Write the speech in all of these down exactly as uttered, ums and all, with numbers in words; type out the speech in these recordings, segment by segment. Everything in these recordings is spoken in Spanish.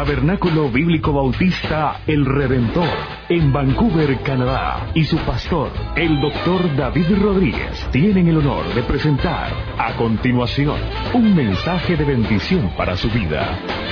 Tabernáculo Bíblico Bautista El Redentor, en Vancouver, Canadá, y su pastor, el doctor David Rodríguez, tienen el honor de presentar a continuación un mensaje de bendición para su vida.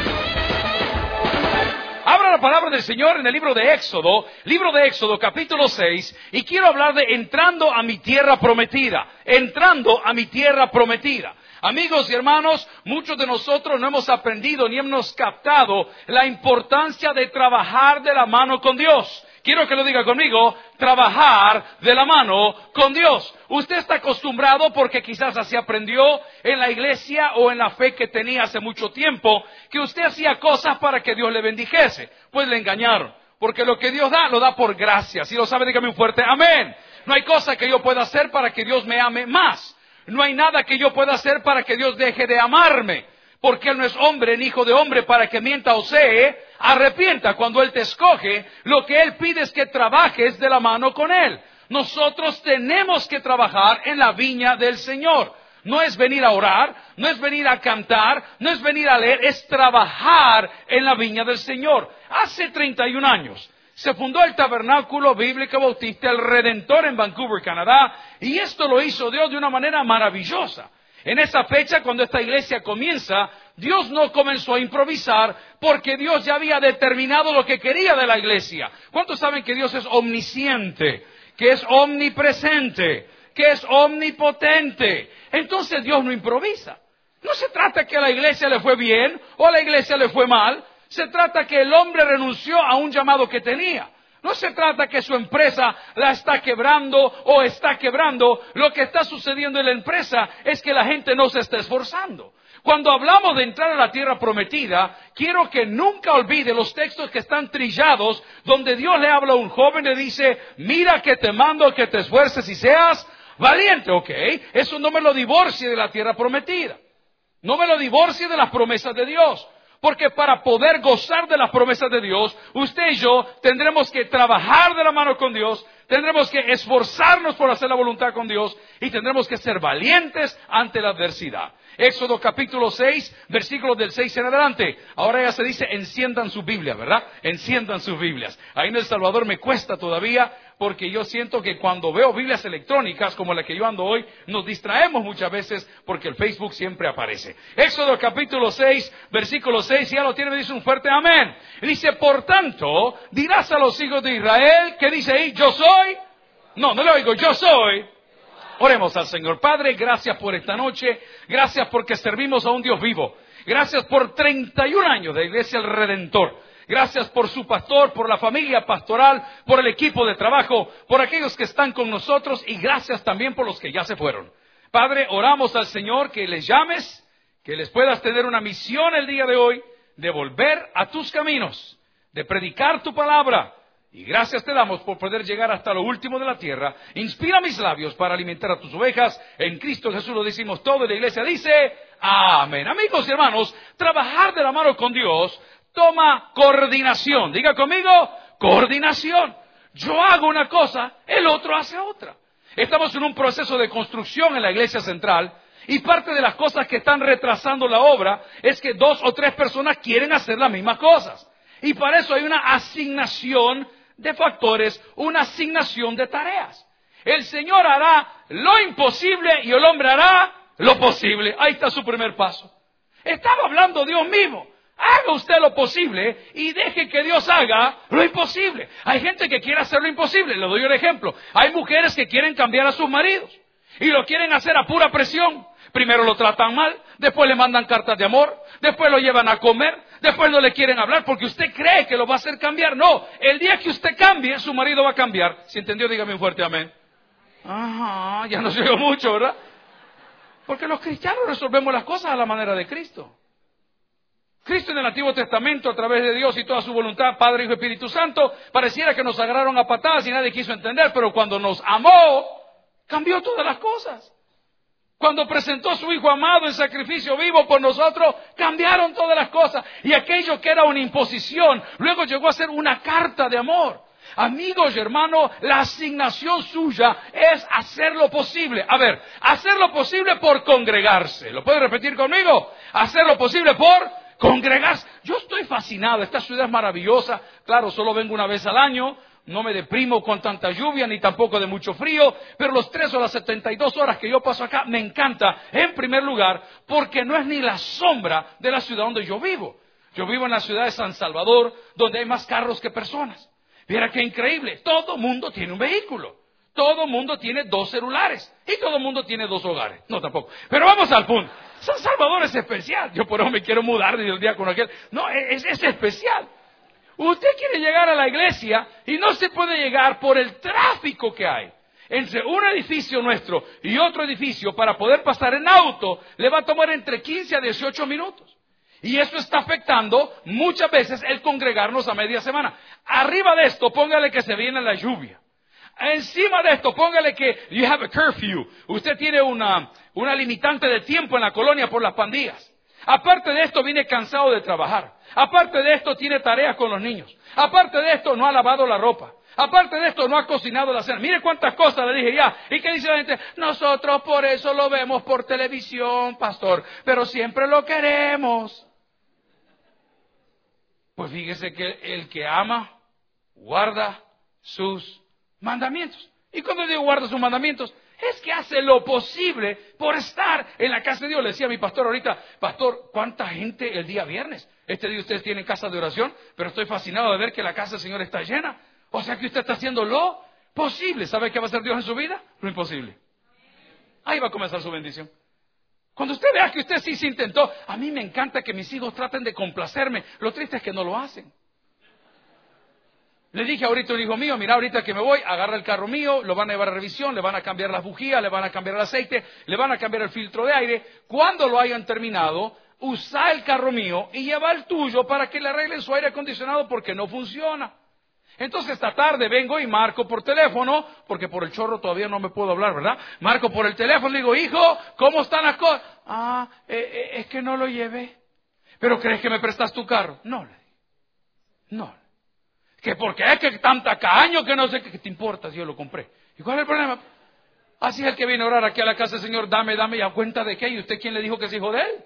Abra la palabra del Señor en el libro de Éxodo, libro de Éxodo capítulo seis, y quiero hablar de entrando a mi tierra prometida, entrando a mi tierra prometida. Amigos y hermanos, muchos de nosotros no hemos aprendido ni hemos captado la importancia de trabajar de la mano con Dios. Quiero que lo diga conmigo, trabajar de la mano con Dios. Usted está acostumbrado porque quizás así aprendió en la iglesia o en la fe que tenía hace mucho tiempo, que usted hacía cosas para que Dios le bendijese. Pues le engañaron, porque lo que Dios da, lo da por gracia. Si lo sabe, dígame un fuerte amén. No hay cosa que yo pueda hacer para que Dios me ame más. No hay nada que yo pueda hacer para que Dios deje de amarme. Porque Él no es hombre ni hijo de hombre para que mienta o se arrepienta. Cuando Él te escoge, lo que Él pide es que trabajes de la mano con Él. Nosotros tenemos que trabajar en la viña del Señor. No es venir a orar, no es venir a cantar, no es venir a leer, es trabajar en la viña del Señor. Hace treinta y un años se fundó el Tabernáculo Bíblico Bautista El Redentor en Vancouver, Canadá, y esto lo hizo Dios de una manera maravillosa. En esa fecha, cuando esta iglesia comienza, Dios no comenzó a improvisar porque Dios ya había determinado lo que quería de la iglesia. ¿Cuántos saben que Dios es omnisciente, que es omnipresente, que es omnipotente? Entonces Dios no improvisa. No se trata que a la iglesia le fue bien o a la iglesia le fue mal. Se trata que el hombre renunció a un llamado que tenía. No se trata que su empresa la está quebrando o está quebrando. Lo que está sucediendo en la empresa es que la gente no se está esforzando. Cuando hablamos de entrar a la tierra prometida, quiero que nunca olvide los textos que están trillados, donde Dios le habla a un joven y le dice, mira que te mando que te esfuerces y seas valiente, ¿ok? Eso no me lo divorcie de la tierra prometida. No me lo divorcie de las promesas de Dios. Porque para poder gozar de las promesas de Dios, usted y yo tendremos que trabajar de la mano con Dios, tendremos que esforzarnos por hacer la voluntad con Dios y tendremos que ser valientes ante la adversidad. Éxodo capítulo seis, versículos del seis en adelante. Ahora ya se dice, enciendan sus Biblias, ¿verdad? Enciendan sus Biblias. Ahí en El Salvador me cuesta todavía, porque yo siento que cuando veo Biblias electrónicas como la que yo ando hoy, nos distraemos muchas veces porque el Facebook siempre aparece. Éxodo capítulo seis, versículo seis, si ya lo tiene, me dice un fuerte amén. Y dice, por tanto, dirás a los hijos de Israel, ¿qué dice ahí? Yo soy. No, no le oigo, yo soy. Oremos al Señor. Padre, gracias por esta noche. Gracias porque servimos a un Dios vivo. Gracias por treinta y un años de Iglesia El Redentor. Gracias por su pastor, por la familia pastoral, por el equipo de trabajo, por aquellos que están con nosotros y gracias también por los que ya se fueron. Padre, oramos al Señor que les llames, que les puedas tener una misión el día de hoy, de volver a tus caminos, de predicar tu palabra. Y gracias te damos por poder llegar hasta lo último de la tierra. Inspira mis labios para alimentar a tus ovejas. En Cristo Jesús lo decimos todo y la iglesia dice, amén. Amigos y hermanos, trabajar de la mano con Dios toma coordinación. Diga conmigo, coordinación. Yo hago una cosa, el otro hace otra. Estamos en un proceso de construcción en la iglesia central y parte de las cosas que están retrasando la obra es que dos o tres personas quieren hacer las mismas cosas. Y para eso hay una asignación de factores, una asignación de tareas. El Señor hará lo imposible y el hombre hará lo posible. Ahí está su primer paso. Estaba hablando Dios mismo. Haga usted lo posible y deje que Dios haga lo imposible. Hay gente que quiere hacer lo imposible. Le doy un ejemplo. Hay mujeres que quieren cambiar a sus maridos y lo quieren hacer a pura presión. Primero lo tratan mal, después le mandan cartas de amor, después lo llevan a comer, después no le quieren hablar porque usted cree que lo va a hacer cambiar. No, el día que usted cambie, su marido va a cambiar. Si entendió, dígame un fuerte amén. Ajá, ya no se oyó mucho, ¿verdad? Porque los cristianos resolvemos las cosas a la manera de Cristo. Cristo en el Antiguo Testamento, a través de Dios y toda su voluntad, Padre, Hijo y Espíritu Santo, pareciera que nos agarraron a patadas y nadie quiso entender, pero cuando nos amó, cambió todas las cosas. Cuando presentó a su Hijo amado en sacrificio vivo por nosotros, cambiaron todas las cosas. Y aquello que era una imposición, luego llegó a ser una carta de amor. Amigos y hermanos, la asignación suya es hacer lo posible. A ver, hacer lo posible por congregarse. ¿Lo puede repetir conmigo? Hacer lo posible por congregarse. Yo estoy fascinado, esta ciudad es maravillosa. Claro, solo vengo una vez al año, no me deprimo con tanta lluvia ni tampoco de mucho frío, pero los tres o las setenta y dos horas que yo paso acá me encanta, en primer lugar, porque no es ni la sombra de la ciudad donde yo vivo. Yo vivo en la ciudad de San Salvador, donde hay más carros que personas. Mira qué increíble, todo mundo tiene un vehículo, todo mundo tiene dos celulares y todo mundo tiene dos hogares. No, tampoco, pero vamos al punto. San Salvador es especial, yo por eso me quiero mudar desde el día con aquel. No, es, es especial. Usted quiere llegar a la iglesia y no se puede llegar por el tráfico que hay. Entre un edificio nuestro y otro edificio, para poder pasar en auto, le va a tomar entre quince a dieciocho minutos. Y eso está afectando muchas veces el congregarnos a media semana. Arriba de esto, póngale que se viene la lluvia. Encima de esto, póngale que you have a curfew. Usted tiene una, una limitante de tiempo en la colonia por las pandillas. Aparte de esto, viene cansado de trabajar. Aparte de esto, tiene tareas con los niños. Aparte de esto, no ha lavado la ropa. Aparte de esto, no ha cocinado la cena. Mire cuántas cosas le dije ya. ¿Y qué dice la gente? Nosotros por eso lo vemos por televisión, pastor, pero siempre lo queremos. Pues fíjese que el que ama, guarda sus mandamientos. Y cuando digo guarda sus mandamientos, es que hace lo posible por estar en la casa de Dios. Le decía a mi pastor ahorita, pastor, ¿cuánta gente el día viernes? Este día ustedes tienen casa de oración, pero estoy fascinado de ver que la casa del Señor está llena. O sea que usted está haciendo lo posible. ¿Sabe qué va a hacer Dios en su vida? Lo imposible. Ahí va a comenzar su bendición. Cuando usted vea que usted sí se intentó, a mí me encanta que mis hijos traten de complacerme. Lo triste es que no lo hacen. Le dije ahorita a un hijo mío, mira, ahorita que me voy, agarra el carro mío, lo van a llevar a revisión, le van a cambiar las bujías, le van a cambiar el aceite, le van a cambiar el filtro de aire. Cuando lo hayan terminado, usa el carro mío y lleva el tuyo para que le arreglen su aire acondicionado porque no funciona. Entonces esta tarde vengo y marco por teléfono, porque por el chorro todavía no me puedo hablar, ¿verdad? Marco por el teléfono y digo, hijo, ¿cómo están las cosas? Ah, eh, eh, es que no lo llevé. ¿Pero crees que me prestas tu carro? No, le digo. No. ¿Que por qué es que tan tacaño que no sé qué, qué te importa si yo lo compré? ¿Y cuál es el problema? Así es el que viene a orar aquí a la casa del Señor, dame, dame, ¿y a cuenta de qué? ¿Y usted quién le dijo que es hijo de él?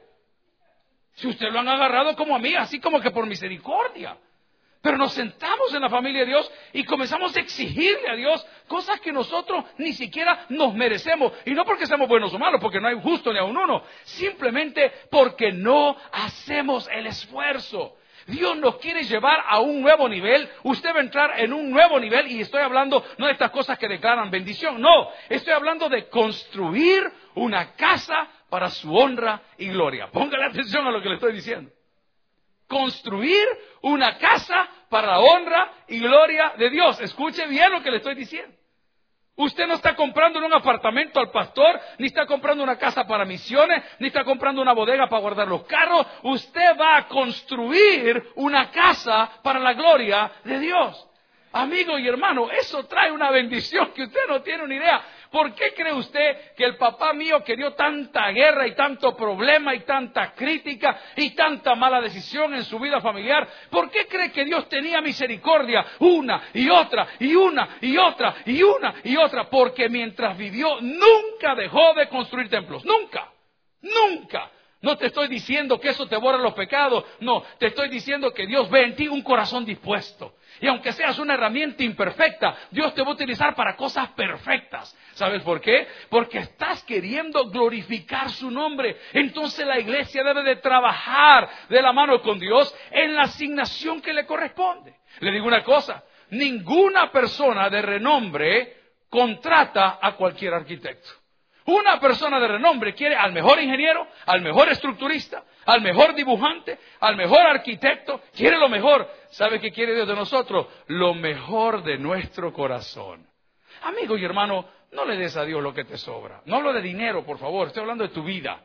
Si usted lo han agarrado como a mí, así como que por misericordia. Pero nos sentamos en la familia de Dios y comenzamos a exigirle a Dios cosas que nosotros ni siquiera nos merecemos. Y no porque seamos buenos o malos, porque no hay justo ni a un uno. Simplemente porque no hacemos el esfuerzo. Dios nos quiere llevar a un nuevo nivel. Usted va a entrar en un nuevo nivel. Y estoy hablando no de estas cosas que declaran bendición. No, estoy hablando de construir una casa para su honra y gloria. Póngale atención a lo que le estoy diciendo. Construir una casa para la honra y gloria de Dios. Escuche bien lo que le estoy diciendo. Usted no está comprando un apartamento al pastor, ni está comprando una casa para misiones, ni está comprando una bodega para guardar los carros. Usted va a construir una casa para la gloria de Dios. Amigo y hermano, eso trae una bendición que usted no tiene una idea. ¿Por qué cree usted que el papá mío que dio tanta guerra y tanto problema y tanta crítica y tanta mala decisión en su vida familiar, por qué cree que Dios tenía misericordia una y otra y una y otra y una y otra? Porque mientras vivió nunca dejó de construir templos, nunca, nunca. No te estoy diciendo que eso te borra los pecados, no, te estoy diciendo que Dios ve en ti un corazón dispuesto. Y aunque seas una herramienta imperfecta, Dios te va a utilizar para cosas perfectas. ¿Sabes por qué? Porque estás queriendo glorificar su nombre. Entonces la iglesia debe de trabajar de la mano con Dios en la asignación que le corresponde. Le digo una cosa, ninguna persona de renombre contrata a cualquier arquitecto. Una persona de renombre quiere al mejor ingeniero, al mejor estructurista, al mejor dibujante, al mejor arquitecto, quiere lo mejor. ¿Sabe qué quiere Dios de nosotros? Lo mejor de nuestro corazón. Amigo y hermano, no le des a Dios lo que te sobra. No hablo de dinero, por favor, estoy hablando de tu vida.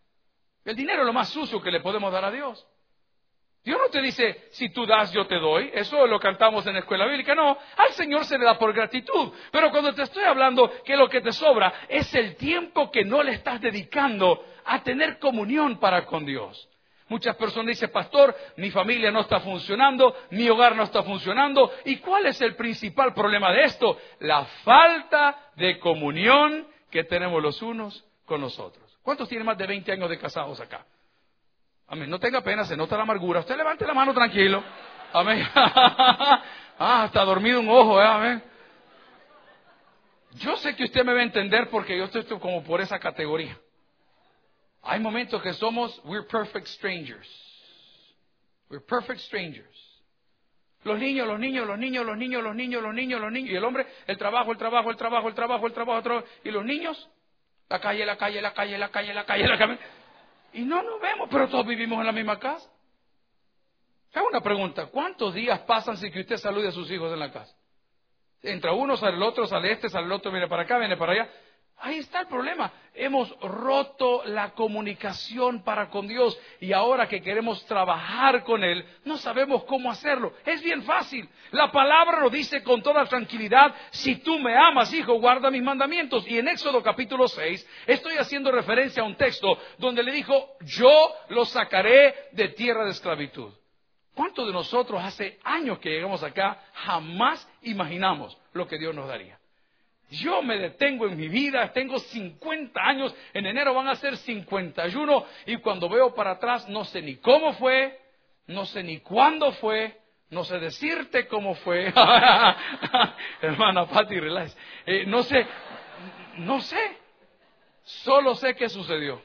El dinero es lo más sucio que le podemos dar a Dios. Dios no te dice, si tú das, yo te doy. Eso lo cantamos en la escuela bíblica. No, al Señor se le da por gratitud. Pero cuando te estoy hablando que lo que te sobra es el tiempo que no le estás dedicando a tener comunión para con Dios. Muchas personas dicen, pastor, mi familia no está funcionando, mi hogar no está funcionando. ¿Y cuál es el principal problema de esto? La falta de comunión que tenemos los unos con los otros. ¿Cuántos tienen más de veinte años de casados acá? Amén. No tenga pena, se nota la amargura. Usted levante la mano tranquilo. Amén. Ah, está dormido un ojo, ¿eh? Amén. Yo sé que usted me va a entender porque yo estoy como por esa categoría. Hay momentos que somos, we're perfect strangers. We're perfect strangers. Los niños, los niños, los niños, los niños, los niños, los niños, los niños. Y el hombre, el trabajo, el trabajo, el trabajo, el trabajo, el trabajo, el trabajo. Y los niños, la calle, la calle, la calle, la calle, la calle, la calle. Y no nos vemos, pero todos vivimos en la misma casa. Hago una pregunta, ¿cuántos días pasan sin que usted salude a sus hijos en la casa? Entra uno, sale el otro, sale este, sale el otro, viene para acá, viene para allá. Ahí está el problema. Hemos roto la comunicación para con Dios y ahora que queremos trabajar con Él, no sabemos cómo hacerlo. Es bien fácil. La palabra lo dice con toda tranquilidad. Si tú me amas, hijo, guarda mis mandamientos. Y en Éxodo capítulo seis estoy haciendo referencia a un texto donde le dijo, yo los sacaré de tierra de esclavitud. ¿Cuántos de nosotros hace años que llegamos acá jamás imaginamos lo que Dios nos daría? Yo me detengo en mi vida, tengo cincuenta años, en enero van a ser cincuenta y uno y cuando veo para atrás no sé ni cómo fue, no sé ni cuándo fue, no sé decirte cómo fue. Hermana Patti, relax. Eh, no sé, no sé, solo sé qué sucedió.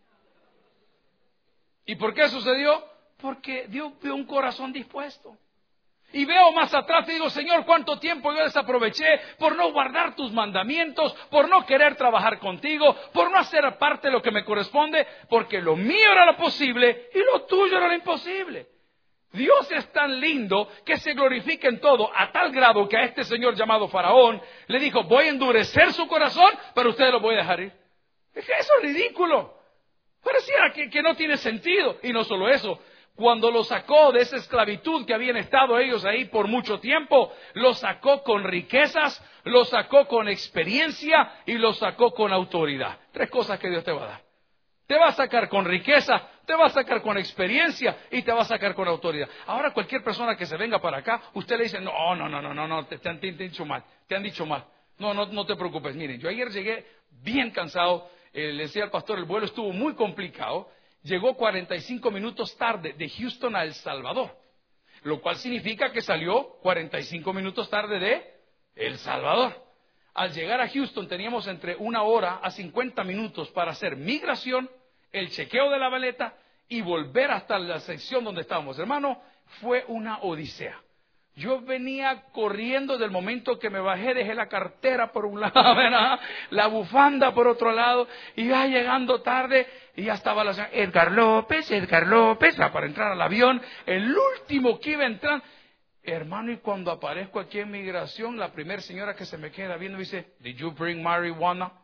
¿Y por qué sucedió? Porque Dios vio un corazón dispuesto. Y veo más atrás y digo, Señor, cuánto tiempo yo desaproveché por no guardar tus mandamientos, por no querer trabajar contigo, por no hacer parte de lo que me corresponde, porque lo mío era lo posible y lo tuyo era lo imposible. Dios es tan lindo que se glorifica en todo, a tal grado que a este señor llamado Faraón le dijo, voy a endurecer su corazón, pero ustedes lo voy a dejar ir. Es que eso es ridículo. Pareciera que, que no tiene sentido. Y no solo eso. Cuando lo sacó de esa esclavitud que habían estado ellos ahí por mucho tiempo, lo sacó con riquezas, lo sacó con experiencia y lo sacó con autoridad. Tres cosas que Dios te va a dar. Te va a sacar con riqueza, te va a sacar con experiencia y te va a sacar con autoridad. Ahora cualquier persona que se venga para acá, usted le dice, no, no, no, no, no, no te, te, han, te han dicho mal, te han dicho mal. No, no, no te preocupes. Miren, yo ayer llegué bien cansado, eh, le decía al pastor, el vuelo estuvo muy complicado. Llegó cuarenta y cinco minutos tarde de Houston a El Salvador, lo cual significa que salió cuarenta y cinco minutos tarde de El Salvador. Al llegar a Houston teníamos entre una hora a cincuenta minutos para hacer migración, el chequeo de la maleta y volver hasta la sección donde estábamos. Hermano, fue una odisea. Yo venía corriendo del momento que me bajé, dejé la cartera por un lado, ¿verdad? La bufanda por otro lado, y ya llegando tarde, y ya estaba la señora Edgar López, Edgar López, para entrar al avión, el último que iba a entrar. Hermano, y cuando aparezco aquí en migración, la primera señora que se me queda viendo dice, ¿Did you bring marijuana?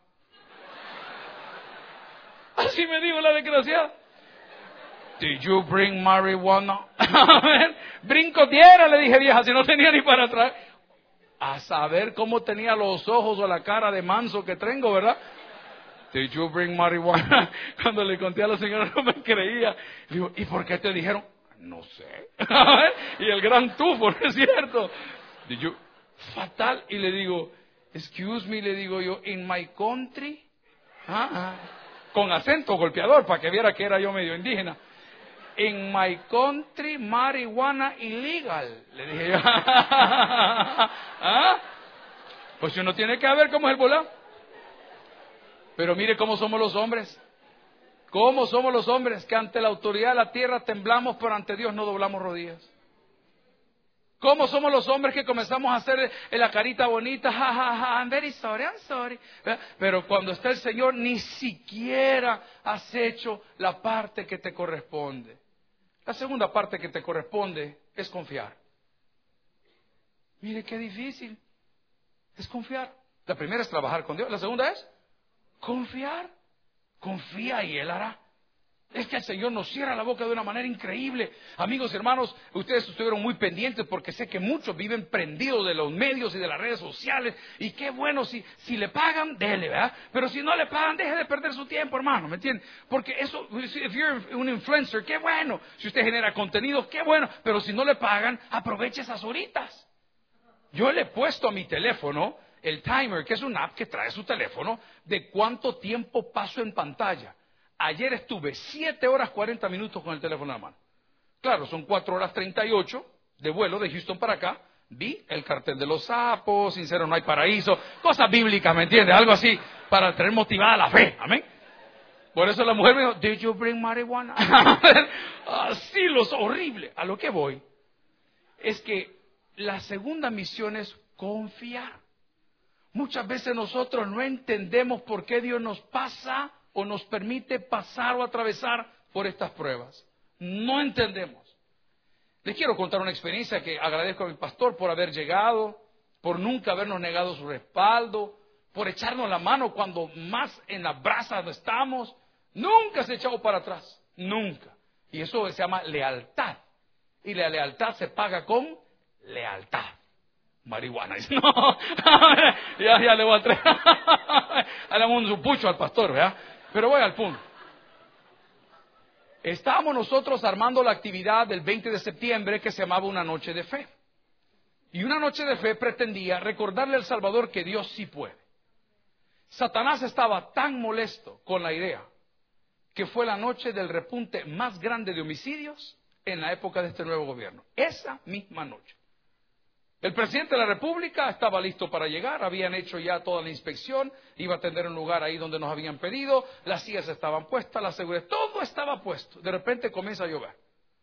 Así me dijo la desgraciada. Did you bring marijuana? Brincotiera, le dije, vieja, si no tenía ni para atrás. A saber cómo tenía los ojos o la cara de manso que tengo, ¿verdad? Did you bring marijuana? Cuando le conté a la señora no me creía. Le digo, ¿y por qué te dijeron? No sé. Y el gran tufo, ¿no es cierto? Did you... Fatal. Y le digo, excuse me, le digo yo, in my country. Ah, ah. Con acento golpeador, para que viera que era yo medio indígena. In my country, marihuana illegal. Le dije yo. ¿Ah? Pues uno tiene que ver cómo es el volado. Pero mire cómo somos los hombres. Cómo somos los hombres que ante la autoridad de la tierra temblamos, pero ante Dios no doblamos rodillas. ¿Cómo somos los hombres que comenzamos a hacer la carita bonita? Ja, ja, ja, I'm very sorry, I'm sorry. Pero cuando está el Señor, ni siquiera has hecho la parte que te corresponde. La segunda parte que te corresponde es confiar. Mire qué difícil. Es confiar. La primera es trabajar con Dios. La segunda es confiar. Confía y Él hará. Es que el Señor nos cierra la boca de una manera increíble. Amigos y hermanos, ustedes estuvieron muy pendientes porque sé que muchos viven prendidos de los medios y de las redes sociales. Y qué bueno, si, si le pagan, déle, ¿verdad? Pero si no le pagan, deje de perder su tiempo, hermano, ¿me entienden? Porque eso, if you're un influencer, qué bueno. Si usted genera contenido, qué bueno. Pero si no le pagan, aproveche esas horitas. Yo le he puesto a mi teléfono el timer, que es una app que trae su teléfono, de cuánto tiempo paso en pantalla. Ayer estuve siete horas cuarenta minutos con el teléfono en la mano. Claro, son cuatro horas treinta y ocho de vuelo de Houston para acá. Vi el cartel de los sapos, sincero no hay paraíso, cosas bíblicas, ¿me entiendes? Algo así para tener motivada la fe, amén. Por eso la mujer me dijo, did you bring marijuana? Así los horrible. A lo que voy es que la segunda misión es confiar. Muchas veces nosotros no entendemos por qué Dios nos pasa o nos permite pasar o atravesar por estas pruebas. No entendemos. Les quiero contar una experiencia que agradezco a mi pastor por haber llegado, por nunca habernos negado su respaldo, por echarnos la mano cuando más en la brasa no estamos. Nunca se ha echado para atrás, nunca. Y eso se llama lealtad. Y la lealtad se paga con lealtad. Marihuana. Dice, no, ya, ya le voy a traer. Le damos un pucho al pastor, ¿verdad? Pero voy al punto. Estábamos nosotros armando la actividad del veinte de septiembre que se llamaba Una Noche de Fe. Y Una Noche de Fe pretendía recordarle al Salvador que Dios sí puede. Satanás estaba tan molesto con la idea que fue la noche del repunte más grande de homicidios en la época de este nuevo gobierno. Esa misma noche. El presidente de la República estaba listo para llegar, habían hecho ya toda la inspección, iba a tener un lugar ahí donde nos habían pedido, las sillas estaban puestas, la seguridad, todo estaba puesto. De repente comienza a llover.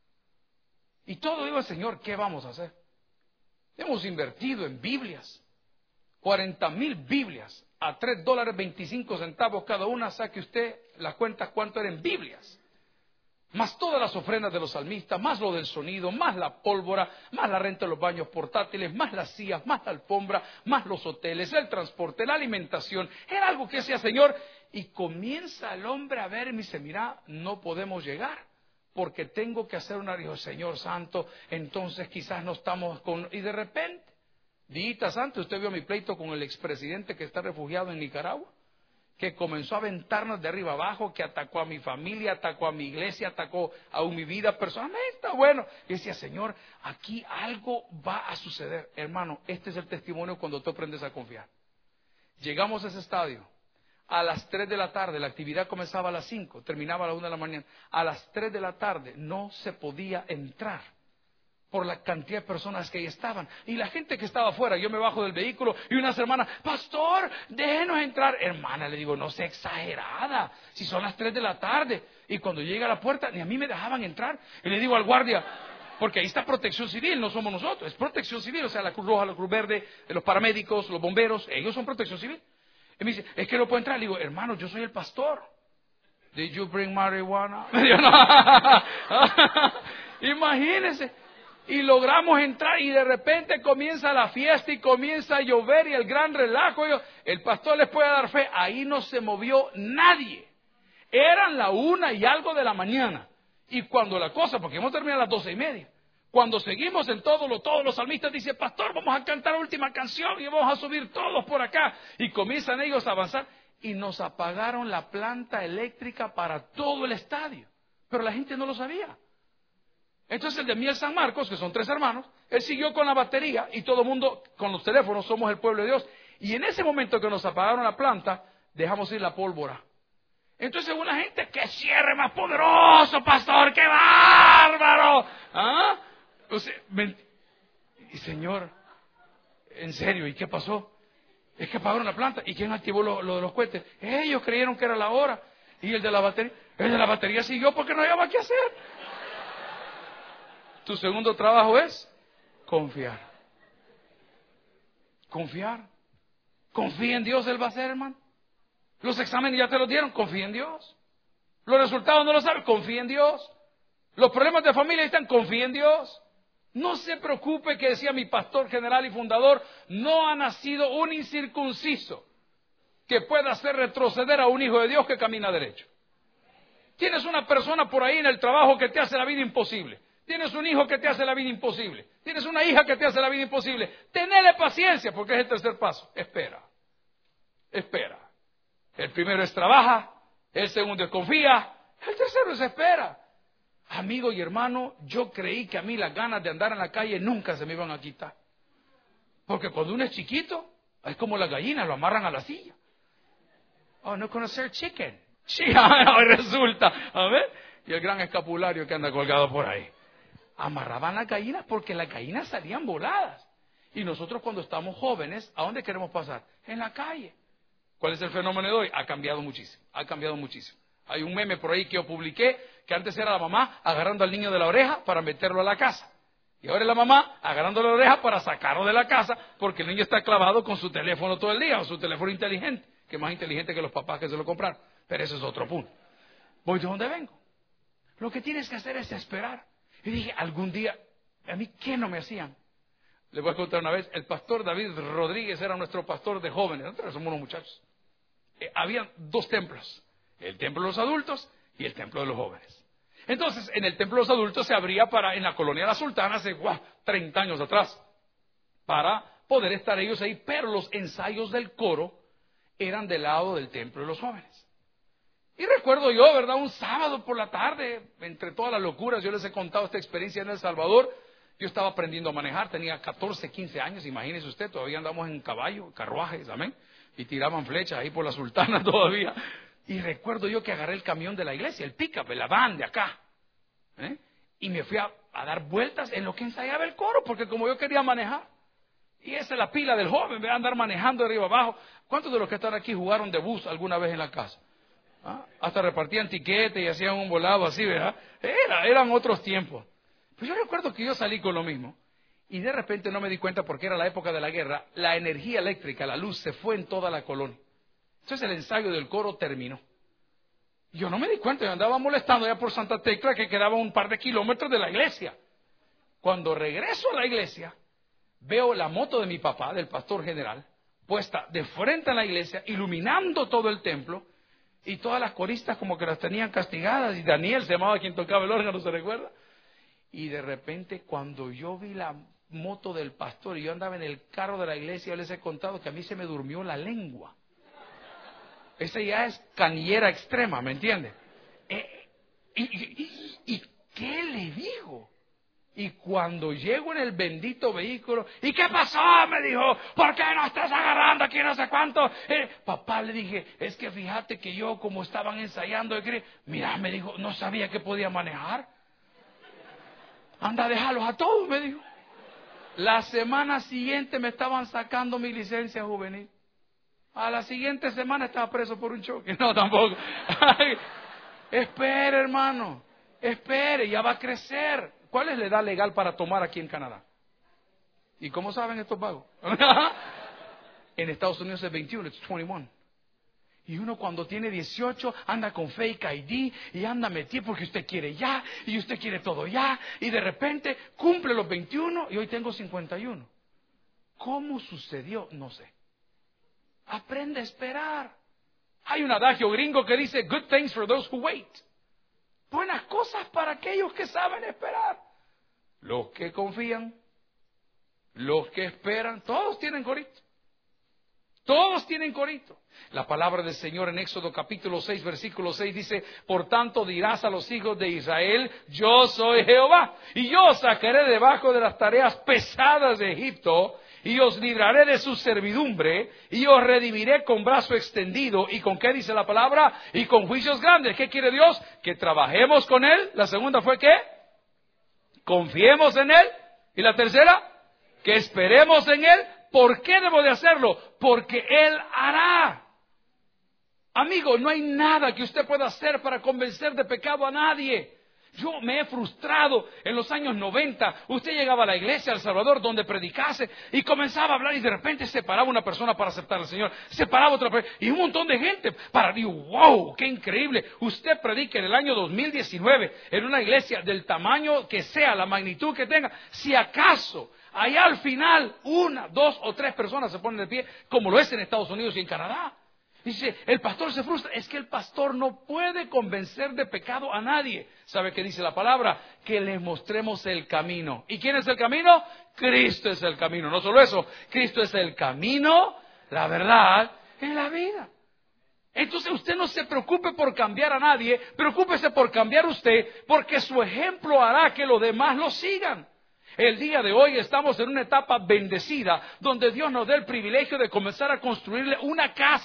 Y todo digo, Señor, ¿qué vamos a hacer? Hemos invertido en Biblias, cuarenta mil Biblias, a tres dólares veinticinco centavos cada una, saque usted las cuentas cuánto eran Biblias. Más todas las ofrendas de los salmistas, más lo del sonido, más la pólvora, más la renta de los baños portátiles, más las sillas, más la alfombra, más los hoteles, el transporte, la alimentación. Era algo que decía, Señor, y comienza el hombre a ver y me dice, mira, no podemos llegar, porque tengo que hacer una... Dijo, Señor Santo, entonces quizás no estamos con... Y de repente, días antes, usted vio mi pleito con el expresidente que está refugiado en Nicaragua, que comenzó a aventarnos de arriba abajo, que atacó a mi familia, atacó a mi iglesia, atacó a mi vida personal. Está bueno. Y decía, Señor, aquí algo va a suceder. Hermano, este es el testimonio cuando tú aprendes a confiar. Llegamos a ese estadio a las tres de la tarde, la actividad comenzaba a las cinco, terminaba a las una de la mañana. A las tres de la tarde no se podía entrar por la cantidad de personas que ahí estaban. Y la gente que estaba afuera, yo me bajo del vehículo y unas hermanas, pastor, déjenos entrar. Hermana, le digo, no sea exagerada, si son las tres de la tarde. Y cuando llega a la puerta, ni a mí me dejaban entrar. Y le digo al guardia, porque ahí está Protección Civil, no somos nosotros, es Protección Civil, o sea, la Cruz Roja, la Cruz Verde, los paramédicos, los bomberos, ellos son Protección Civil. Y me dice, es que no puedo entrar. Le digo, hermano, yo soy el pastor. Did you bring marijuana? Me dijo, no. Imagínense. Y logramos entrar y de repente comienza la fiesta y comienza a llover y el gran relajo. Yo, el pastor les puede dar fe, ahí no se movió nadie. Eran la una y algo de la mañana. Y cuando la cosa, porque hemos terminado a las doce y media, cuando seguimos en todo lo, todos los salmistas dicen, pastor, vamos a cantar la última canción y vamos a subir todos por acá. Y comienzan ellos a avanzar y nos apagaron la planta eléctrica para todo el estadio. Pero la gente no lo sabía. Entonces el de Miel San Marcos, que son tres hermanos, él siguió con la batería y todo el mundo con los teléfonos, somos el pueblo de Dios. Y en ese momento que nos apagaron la planta, dejamos ir la pólvora. Entonces una gente, ¡qué cierre más poderoso, pastor! ¡Qué bárbaro! ¿Ah? O sea, me... Y señor, en serio, ¿y qué pasó? Es que apagaron la planta. ¿Y quién activó lo, lo de los cohetes? Ellos creyeron que era la hora. Y el de la batería, el de la batería siguió porque no había más que hacer. Tu segundo trabajo es confiar. Confiar. Confía en Dios, Él va a hacer, hermano. Los exámenes ya te los dieron, confía en Dios. Los resultados no los sabes, confía en Dios. Los problemas de familia están, confía en Dios. No se preocupe, que decía mi pastor general y fundador, no ha nacido un incircunciso que pueda hacer retroceder a un hijo de Dios que camina derecho. Tienes una persona por ahí en el trabajo que te hace la vida imposible. Tienes un hijo que te hace la vida imposible. Tienes una hija que te hace la vida imposible. Tenele paciencia, porque es el tercer paso. Espera. Espera. El primero es trabaja. El segundo es confía. El tercero es espera. Amigo y hermano, yo creí que a mí las ganas de andar en la calle nunca se me iban a quitar. Porque cuando uno es chiquito, es como la gallina, lo amarran a la silla. Oh, no conocer chicken. Sí, hoy resulta, a ver, y el gran escapulario que anda colgado por ahí. Amarraban las gallinas porque las gallinas salían voladas. Y nosotros cuando estamos jóvenes, ¿a dónde queremos pasar? En la calle. ¿Cuál es el fenómeno de hoy? Ha cambiado muchísimo, ha cambiado muchísimo. Hay un meme por ahí que yo publiqué, que antes era la mamá agarrando al niño de la oreja para meterlo a la casa. Y ahora es la mamá agarrando la oreja para sacarlo de la casa, porque el niño está clavado con su teléfono todo el día, o su teléfono inteligente, que es más inteligente que los papás que se lo compraron. Pero ese es otro punto. Voy de donde vengo. Lo que tienes que hacer es esperar. Y dije, algún día, ¿a mí qué no me hacían? Les voy a contar una vez, el pastor David Rodríguez era nuestro pastor de jóvenes, nosotros somos unos muchachos. Eh, había dos templos, el templo de los adultos y el templo de los jóvenes. Entonces, en el templo de los adultos se abría para, en la colonia de la Sultana, hace wow, treinta años atrás, para poder estar ellos ahí, pero los ensayos del coro eran del lado del templo de los jóvenes. Y recuerdo yo, ¿verdad? Un sábado por la tarde, entre todas las locuras, yo les he contado esta experiencia en El Salvador. Yo estaba aprendiendo a manejar, tenía catorce, quince años, imagínese usted, todavía andamos en caballo, carruajes, amén, y tiraban flechas ahí por la Sultana todavía. Y recuerdo yo que agarré el camión de la iglesia, el pick-up, la van de acá, ¿eh? Y me fui a, a dar vueltas en lo que ensayaba el coro, porque como yo quería manejar, y esa es la pila del joven, ve a andar manejando de arriba abajo. ¿Cuántos de los que están aquí jugaron de bus alguna vez en la casa? ¿Ah? Hasta repartían tiquetes y hacían un volado así, ¿verdad? Era, eran otros tiempos. Pues yo recuerdo que yo salí con lo mismo y de repente no me di cuenta porque era la época de la guerra, la energía eléctrica, la luz se fue en toda la colonia. Entonces el ensayo del coro terminó. Yo no me di cuenta, yo andaba molestando ya por Santa Tecla que quedaba un par de kilómetros de la iglesia. Cuando regreso a la iglesia, veo la moto de mi papá, del pastor general, puesta de frente a la iglesia, iluminando todo el templo. Y todas las coristas como que las tenían castigadas. Y Daniel se llamaba quien tocaba el órgano, ¿se recuerda? Y de repente cuando yo vi la moto del pastor y yo andaba en el carro de la iglesia, yo les he contado que a mí se me durmió la lengua. Esa ya es canillera extrema, ¿me entiende? Eh, y, y, y, ¿Y qué le digo? Y cuando llego en el bendito vehículo, ¿y qué pasó? Me dijo, ¿por qué no estás agarrando aquí no sé cuánto? Eh, papá, le dije, es que fíjate que yo como estaban ensayando, mira, me dijo, no sabía que podía manejar. Anda, déjalos a todos, me dijo. La semana siguiente me estaban sacando mi licencia juvenil. A la siguiente semana estaba preso por un choque. No, tampoco. Ay, espere, hermano, espere, ya va a crecer. ¿Cuál es la edad legal para tomar aquí en Canadá? ¿Y cómo saben estos vagos? En Estados Unidos es veintiuno, es veintiuno. Y uno cuando tiene dieciocho anda con fake I D y anda metido porque usted quiere ya y usted quiere todo ya. Y de repente cumple los veintiuno y hoy tengo cincuenta y uno. ¿Cómo sucedió? No sé. Aprende a esperar. Hay un adagio gringo que dice, good things for those who wait. Buenas cosas para aquellos que saben esperar. Los que confían, los que esperan, todos tienen corito. Todos tienen corito. La palabra del Señor en Éxodo capítulo seis, versículo seis dice, por tanto dirás a los hijos de Israel, yo soy Jehová, y yo os sacaré debajo de las tareas pesadas de Egipto, y os libraré de su servidumbre, y os redimiré con brazo extendido. ¿Y con qué dice la palabra? Y con juicios grandes. ¿Qué quiere Dios? Que trabajemos con Él. La segunda fue ¿qué? Confiemos en Él. Y la tercera, que esperemos en Él. ¿Por qué debo de hacerlo? Porque Él hará. Amigo, no hay nada que usted pueda hacer para convencer de pecado a nadie. Yo me he frustrado en los años noventa. Usted llegaba a la iglesia de El Salvador donde predicase y comenzaba a hablar y de repente se paraba una persona para aceptar al Señor. Se paraba otra persona y un montón de gente. Para, digo, wow, qué increíble. Usted predica en el año dos mil diecinueve en una iglesia del tamaño que sea, la magnitud que tenga. Si acaso allá al final una, dos o tres personas se ponen de pie, como lo es en Estados Unidos y en Canadá. Dice, el pastor se frustra. Es que el pastor no puede convencer de pecado a nadie. ¿Sabe qué dice la palabra? Que les mostremos el camino. ¿Y quién es el camino? Cristo es el camino. No solo eso, Cristo es el camino, la verdad y la vida. Entonces usted no se preocupe por cambiar a nadie, preocúpese por cambiar usted, porque su ejemplo hará que los demás lo sigan. El día de hoy estamos en una etapa bendecida, donde Dios nos da el privilegio de comenzar a construirle una casa.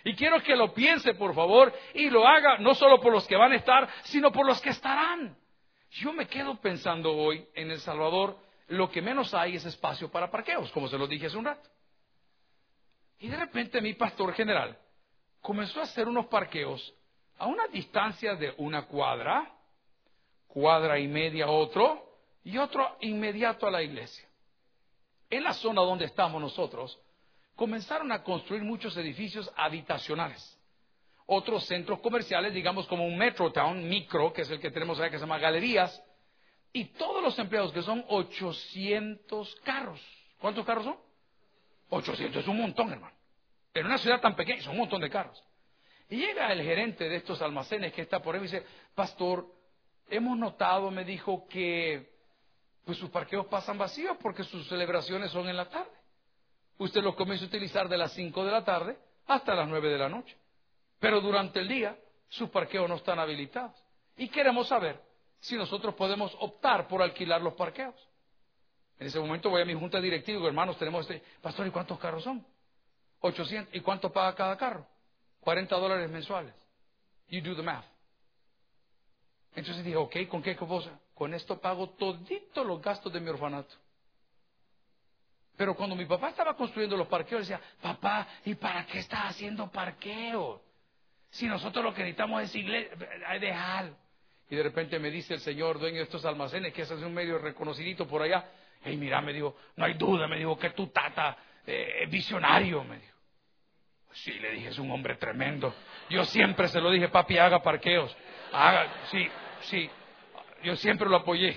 Y quiero que lo piense, por favor, y lo haga no solo por los que van a estar, sino por los que estarán. Yo me quedo pensando hoy en El Salvador, lo que menos hay es espacio para parqueos, como se lo dije hace un rato. Y de repente mi pastor general comenzó a hacer unos parqueos a una distancia de una cuadra, cuadra y media otro, y otro inmediato a la iglesia. En la zona donde estamos nosotros, comenzaron a construir muchos edificios habitacionales. Otros centros comerciales, digamos como un Metrotown, micro, que es el que tenemos allá, que se llama Galerías, y todos los empleados, que son ochocientos carros. ¿Cuántos carros son? ochocientos, es un montón, hermano. En una ciudad tan pequeña, son un montón de carros. Y llega el gerente de estos almacenes que está por ahí y dice, pastor, hemos notado, me dijo, que pues sus parqueos pasan vacíos porque sus celebraciones son en la tarde. Usted los comienza a utilizar de las cinco de la tarde hasta las nueve de la noche. Pero durante el día, sus parqueos no están habilitados. Y queremos saber si nosotros podemos optar por alquilar los parqueos. En ese momento voy a mi junta directiva y digo, hermanos, tenemos este, pastor, ¿y cuántos carros son? ochocientos. ¿Y cuánto paga cada carro? cuarenta dólares mensuales. You do the math. Entonces dije, ok, ¿con qué cosa? Con esto pago todito los gastos de mi orfanato. Pero cuando mi papá estaba construyendo los parqueos, decía, papá, ¿y para qué estás haciendo parqueos? Si nosotros lo que necesitamos es iglesia, déjalo. Y de repente me dice el señor dueño de estos almacenes, que es un medio reconocidito por allá, hey, mira, me dijo, no hay duda, me dijo que tu tata eh, es visionario, me dijo. Sí, le dije, es un hombre tremendo. Yo siempre se lo dije, papi, haga parqueos. Haga, sí, sí. Yo siempre lo apoyé.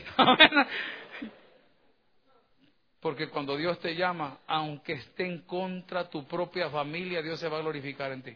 Porque cuando Dios te llama, aunque esté en contra tu propia familia, Dios se va a glorificar en ti.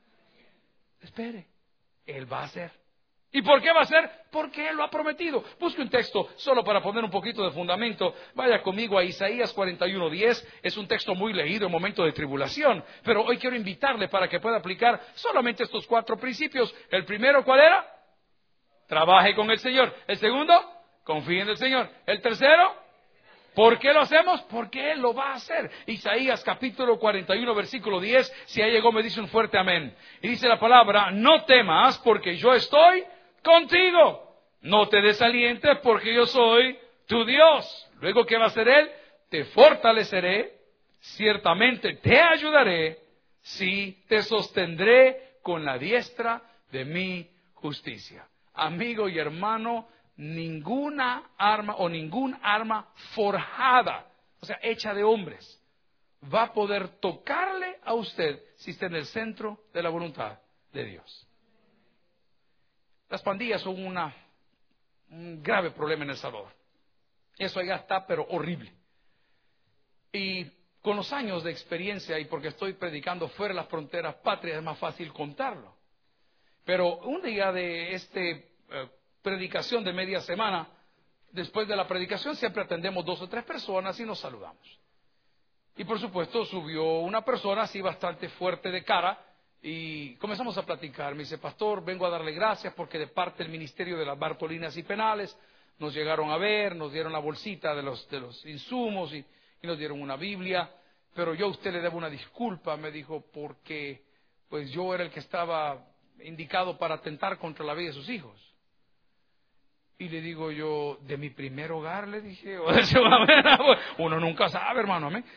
Espere, Él va a hacer. ¿Y por qué va a hacer? Porque Él lo ha prometido. Busque un texto solo para poner un poquito de fundamento. Vaya conmigo a Isaías cuarenta y uno diez. Es un texto muy leído en momentos de tribulación. Pero hoy quiero invitarle para que pueda aplicar solamente estos cuatro principios. El primero, ¿cuál era? Trabaje con el Señor. El segundo, confíe en el Señor. El tercero, ¿por qué lo hacemos? Porque Él lo va a hacer. Isaías capítulo cuarenta y uno versículo diez. Si ahí llegó me dice un fuerte amén. Y dice la palabra, no temas porque yo estoy contigo. No te desalientes porque yo soy tu Dios. Luego, ¿qué va a hacer Él? Te fortaleceré, ciertamente te ayudaré, sí, te sostendré con la diestra de mi justicia. Amigo y hermano, ninguna arma o ningún arma forjada, o sea, hecha de hombres, va a poder tocarle a usted si está en el centro de la voluntad de Dios. Las pandillas son una, un grave problema en El Salvador. Eso allá está, pero horrible. Y con los años de experiencia, y porque estoy predicando fuera de las fronteras patrias, es más fácil contarlo. Pero un día de esta eh, predicación de media semana, después de la predicación siempre atendemos dos o tres personas y nos saludamos. Y por supuesto subió una persona así bastante fuerte de cara, y comenzamos a platicar. Me dice, pastor, vengo a darle gracias porque de parte del Ministerio de las Bartolinas y Penales nos llegaron a ver, nos dieron la bolsita de los, de los insumos y, y nos dieron una Biblia, pero yo a usted le debo una disculpa, me dijo, porque pues yo era el que estaba indicado para atentar contra la vida de sus hijos. Y le digo yo, de mi primer hogar, le dije, uno nunca sabe, hermano, amén.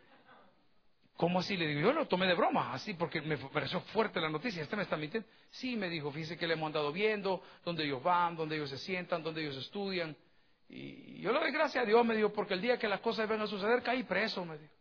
¿Cómo así? Le digo, yo lo tomé de broma, así porque me pareció fuerte la noticia. ¿Este me está mintiendo? Sí, me dijo, fíjese que le hemos andado viendo, dónde ellos van, dónde ellos se sientan, dónde ellos estudian. Y yo le doy gracias a Dios, me dijo, porque el día que las cosas vengan a suceder, caí preso, me dijo.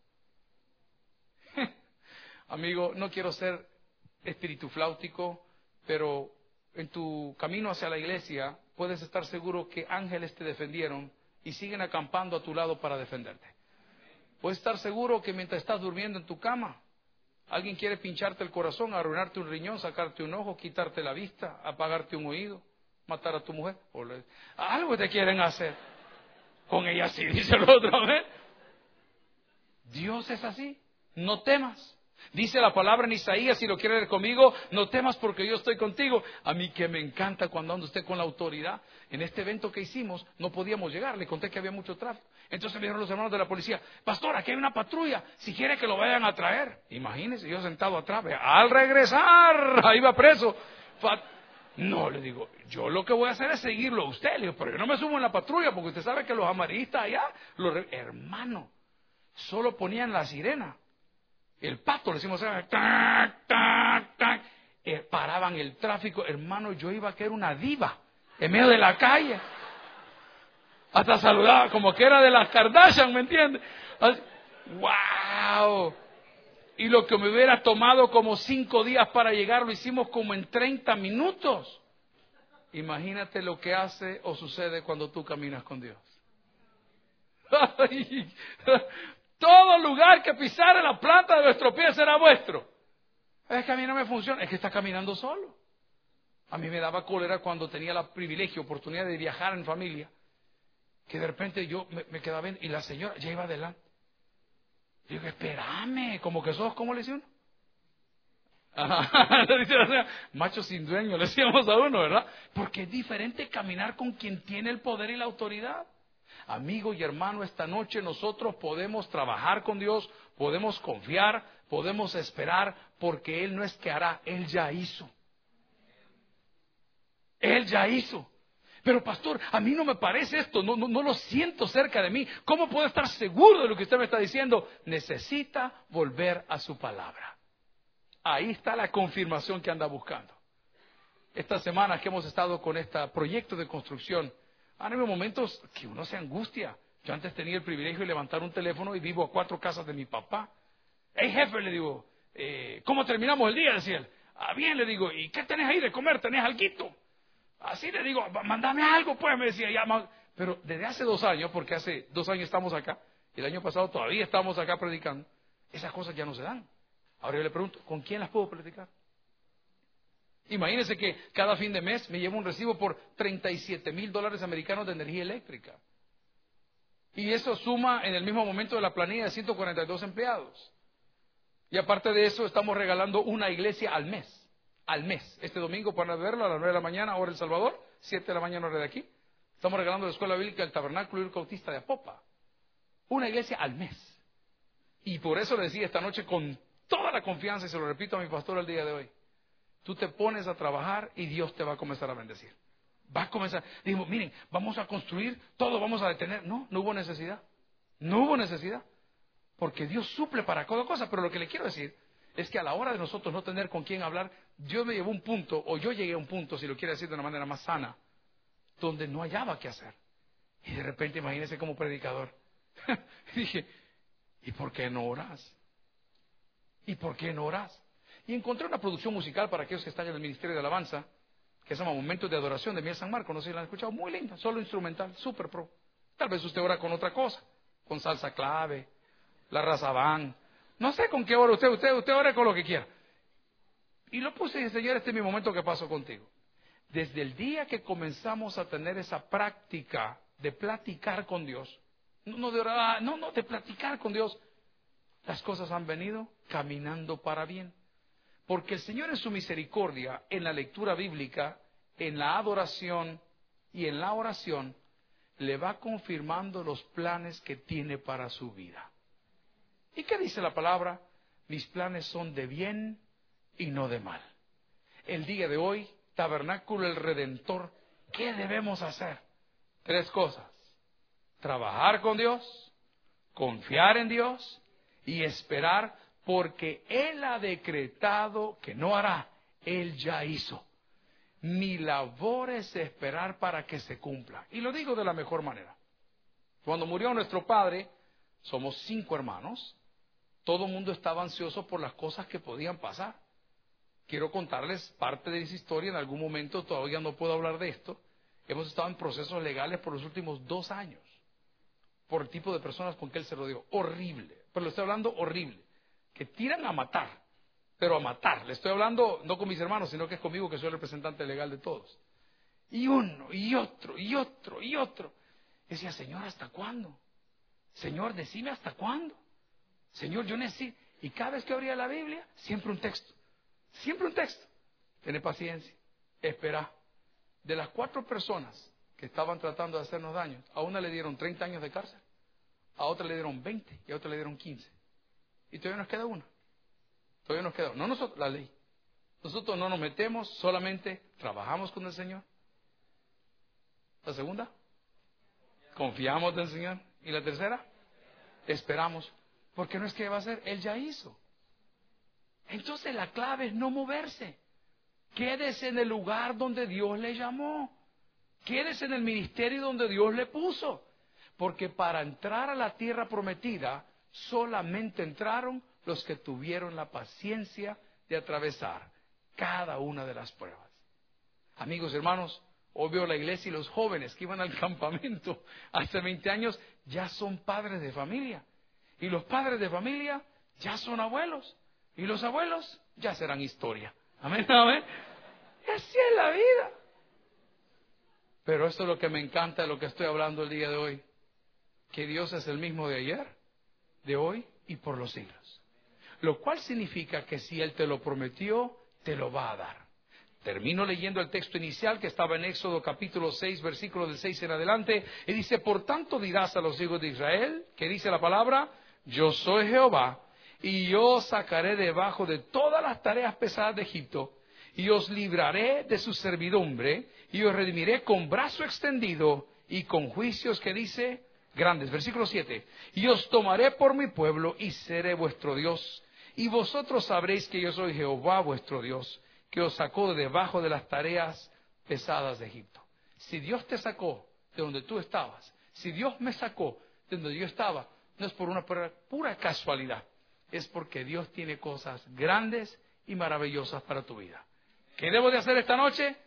Amigo, no quiero ser espiritufláutico, pero en tu camino hacia la iglesia puedes estar seguro que ángeles te defendieron y siguen acampando a tu lado para defenderte. Puedes estar seguro que mientras estás durmiendo en tu cama, alguien quiere pincharte el corazón, arruinarte un riñón, sacarte un ojo, quitarte la vista, apagarte un oído, matar a tu mujer. O le... Algo te quieren hacer. Con ella sí, dice el otro. ¿eh? Dios es así. No temas. Dice la palabra en Isaías, si lo quiere leer conmigo, no temas porque yo estoy contigo. A mí que me encanta cuando anda usted con la autoridad. En este evento que hicimos no podíamos llegar, le conté que había mucho tráfico. Entonces me dijeron los hermanos de la policía, pastor, aquí hay una patrulla, si quiere que lo vayan a traer. Imagínese, yo sentado atrás, al regresar, ahí va preso. No, le digo, yo lo que voy a hacer es seguirlo a usted. Le digo, pero yo no me subo en la patrulla porque usted sabe que los amarillistas allá, los re... hermano, solo ponían la sirena. El pato, le decimos, tac, tac, tac, eh, paraban el tráfico. Hermano, yo iba a que era una diva en medio de la calle. Hasta saludaba como que era de las Kardashian, ¿me entiendes? Así, ¡wow! Y lo que me hubiera tomado como cinco días para llegar, lo hicimos como en treinta minutos. Imagínate lo que hace o sucede cuando tú caminas con Dios. Todo lugar que pisara la planta de vuestro pie será vuestro. Es que a mí no me funciona, es que está caminando solo. A mí me daba cólera cuando tenía la privilegio, oportunidad de viajar en familia, que de repente yo me, me quedaba bien y la señora ya iba adelante. Yo digo, espérame, como que sos, ¿cómo le decía uno? Ajá, macho sin dueño, le decíamos a uno, ¿verdad? Porque es diferente caminar con quien tiene el poder y la autoridad. Amigo y hermano, esta noche nosotros podemos trabajar con Dios, podemos confiar, podemos esperar, porque Él no es que hará, Él ya hizo. Él ya hizo. Pero pastor, a mí no me parece esto, no, no, no lo siento cerca de mí. ¿Cómo puedo estar seguro de lo que usted me está diciendo? Necesita volver a su palabra. Ahí está la confirmación que anda buscando. Estas semanas que hemos estado con este proyecto de construcción, han habido momentos que uno se angustia. Yo antes tenía el privilegio de levantar un teléfono y vivo a cuatro casas de mi papá. Hey jefe, le digo, eh, ¿cómo terminamos el día? Decía él. Ah, bien, le digo, ¿y qué tenés ahí de comer? ¿Tenés alguito? Así le digo, mándame algo, pues, me decía. Ya, pero desde hace dos años, porque hace dos años estamos acá, y el año pasado todavía estamos acá predicando, esas cosas ya no se dan. Ahora yo le pregunto, ¿con quién las puedo platicar? Imagínense que cada fin de mes me llevo un recibo por treinta y siete mil dólares americanos de energía eléctrica. Y eso suma en el mismo momento de la planilla de ciento cuarenta y dos empleados. Y aparte de eso, estamos regalando una iglesia al mes. Al mes. Este domingo para verlo a las nueve de la mañana, hora El Salvador, siete de la mañana, hora de aquí. Estamos regalando la escuela bíblica del Tabernáculo y el Bautista de Apopa. Una iglesia al mes. Y por eso le decía esta noche con toda la confianza, y se lo repito a mi pastor el día de hoy, tú te pones a trabajar y Dios te va a comenzar a bendecir. Va a comenzar. Dijimos, miren, vamos a construir todo, vamos a detener. No, no hubo necesidad. No hubo necesidad. Porque Dios suple para cada cosa. Pero lo que le quiero decir es que a la hora de nosotros no tener con quién hablar, Dios me llevó a un punto, o yo llegué a un punto, si lo quiere decir de una manera más sana, donde no hallaba qué hacer. Y de repente, imagínese como predicador. Dije, ¿y por qué no oras? ¿Y por qué no oras? Y encontré una producción musical para aquellos que están en el Ministerio de Alabanza, que se llama Momentos de Adoración de Miel San Marcos. No sé si la han escuchado. Muy linda, solo instrumental, súper pro. Tal vez usted ora con otra cosa, con salsa clave, la raza van. No sé con qué ora usted, usted, usted ora con lo que quiera. Y lo puse y dije, Señor, este es mi momento que paso contigo. Desde el día que comenzamos a tener esa práctica de platicar con Dios, no, no de orar, no, no, de platicar con Dios, las cosas han venido caminando para bien. Porque el Señor en su misericordia, en la lectura bíblica, en la adoración y en la oración, le va confirmando los planes que tiene para su vida. ¿Y qué dice la palabra? Mis planes son de bien y no de mal. El día de hoy, Tabernáculo el Redentor, ¿qué debemos hacer? Tres cosas. Trabajar con Dios, confiar en Dios y esperar, porque Él ha decretado que no hará, Él ya hizo. Mi labor es esperar para que se cumpla. Y lo digo de la mejor manera. Cuando murió nuestro padre, somos cinco hermanos, todo el mundo estaba ansioso por las cosas que podían pasar. Quiero contarles parte de esa historia, en algún momento todavía no puedo hablar de esto. Hemos estado en procesos legales por los últimos dos años, por el tipo de personas con que él se rodeó. Horrible, pero lo estoy hablando horrible. Que tiran a matar, pero a matar. Le estoy hablando no con mis hermanos, sino que es conmigo, que soy el representante legal de todos. Y uno, y otro, y otro, y otro. Y decía, Señor, ¿hasta cuándo? Señor, decime hasta cuándo. Señor, yo necesito. Y cada vez que abría la Biblia, siempre un texto. Siempre un texto. Tener paciencia. Esperar. De las cuatro personas que estaban tratando de hacernos daño, a una le dieron treinta años de cárcel, a otra le dieron veinte y a otra le dieron quince. Y todavía nos queda una. Todavía nos queda una. No nosotros, la ley. Nosotros no nos metemos, solamente trabajamos con el Señor. La segunda, confiamos en el Señor. Y la tercera, esperamos. Porque no es que va a ser, Él ya hizo. Entonces la clave es no moverse. Quédese en el lugar donde Dios le llamó. Quédese en el ministerio donde Dios le puso. Porque para entrar a la tierra prometida, solamente entraron los que tuvieron la paciencia de atravesar cada una de las pruebas. Amigos, hermanos, hoy veo la iglesia y los jóvenes que iban al campamento hace veinte años ya son padres de familia. Y los padres de familia ya son abuelos. Y los abuelos ya serán historia. Amén, amén. Y así es la vida. Pero esto es lo que me encanta de lo que estoy hablando el día de hoy. Que Dios es el mismo de ayer, de hoy y por los siglos. Lo cual significa que si Él te lo prometió, te lo va a dar. Termino leyendo el texto inicial que estaba en Éxodo capítulo seis, versículo del seis en adelante. Y dice, por tanto dirás a los hijos de Israel, que dice la palabra, yo soy Jehová, y yo os sacaré debajo de todas las tareas pesadas de Egipto, y os libraré de su servidumbre, y os redimiré con brazo extendido, y con juicios que dice, grandes. Versículo siete, y os tomaré por mi pueblo, y seré vuestro Dios, y vosotros sabréis que yo soy Jehová vuestro Dios, que os sacó de debajo de las tareas pesadas de Egipto. Si Dios te sacó de donde tú estabas, si Dios me sacó de donde yo estaba, no es por una pura, pura casualidad, es porque Dios tiene cosas grandes y maravillosas para tu vida. ¿Qué debo de hacer esta noche?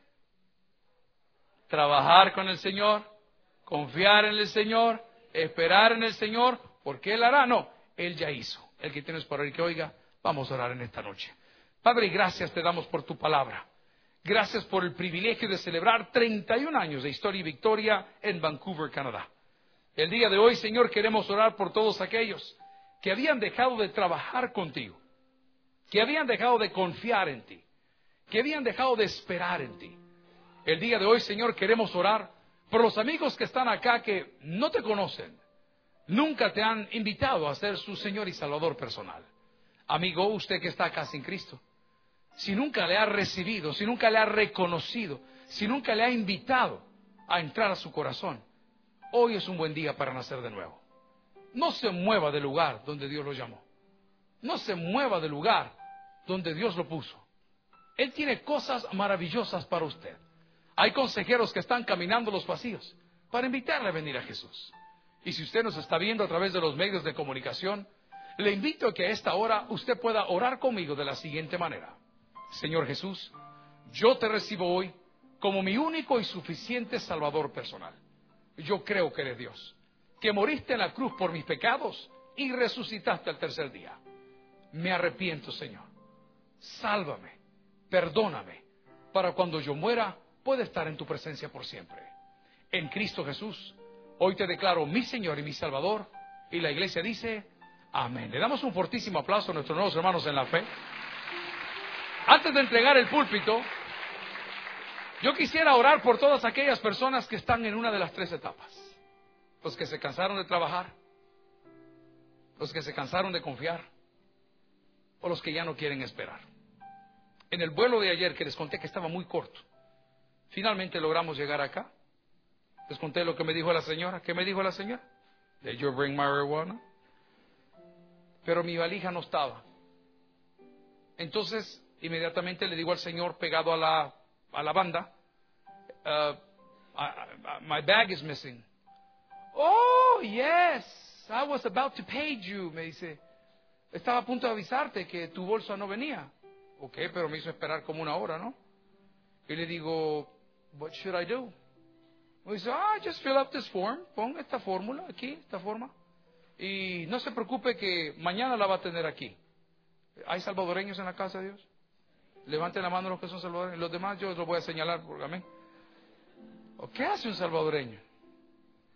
Trabajar con el Señor, confiar en el Señor, esperar en el Señor, porque Él hará. No, Él ya hizo. El que tienes para oír que oiga, vamos a orar en esta noche. Padre, gracias te damos por tu palabra. Gracias por el privilegio de celebrar treinta y un años de historia y victoria en Vancouver, Canadá. El día de hoy, Señor, queremos orar por todos aquellos que habían dejado de trabajar contigo, que habían dejado de confiar en ti, que habían dejado de esperar en ti. El día de hoy, Señor, queremos orar por los amigos que están acá que no te conocen, nunca te han invitado a ser su Señor y Salvador personal. Amigo, usted que está acá sin Cristo, si nunca le ha recibido, si nunca le ha reconocido, si nunca le ha invitado a entrar a su corazón, hoy es un buen día para nacer de nuevo. No se mueva del lugar donde Dios lo llamó. No se mueva del lugar donde Dios lo puso. Él tiene cosas maravillosas para usted. Hay consejeros que están caminando los pasillos para invitarle a venir a Jesús. Y si usted nos está viendo a través de los medios de comunicación, le invito a que a esta hora usted pueda orar conmigo de la siguiente manera. Señor Jesús, yo te recibo hoy como mi único y suficiente Salvador personal. Yo creo que eres Dios, que moriste en la cruz por mis pecados y resucitaste al tercer día. Me arrepiento, Señor. Sálvame, perdóname, para cuando yo muera pueda estar en tu presencia por siempre. En Cristo Jesús, hoy te declaro mi Señor y mi Salvador. Y la iglesia dice, amén. Le damos un fortísimo aplauso a nuestros nuevos hermanos en la fe. Antes de entregar el púlpito, yo quisiera orar por todas aquellas personas que están en una de las tres etapas. Los que se cansaron de trabajar, los que se cansaron de confiar, o los que ya no quieren esperar. En el vuelo de ayer que les conté que estaba muy corto, finalmente logramos llegar acá. Les conté lo que me dijo la señora. ¿Qué me dijo la señora? Did you bring marijuana? Pero mi valija no estaba. Entonces, inmediatamente le digo al señor pegado a la, a la banda, uh, I, I, my bag is missing. Oh, yes, I was about to pay you, me dice. Estaba a punto de avisarte que tu bolsa no venía. Ok, pero me hizo esperar como una hora, ¿no? Y le digo, what should I do? Me dice, ah, just fill up this form. Pon esta fórmula aquí, esta forma. Y no se preocupe que mañana la va a tener aquí. ¿Hay salvadoreños en la casa de Dios? Levanten la mano los que son salvadoreños. Los demás yo los voy a señalar, porque amén. ¿Qué hace un salvadoreño?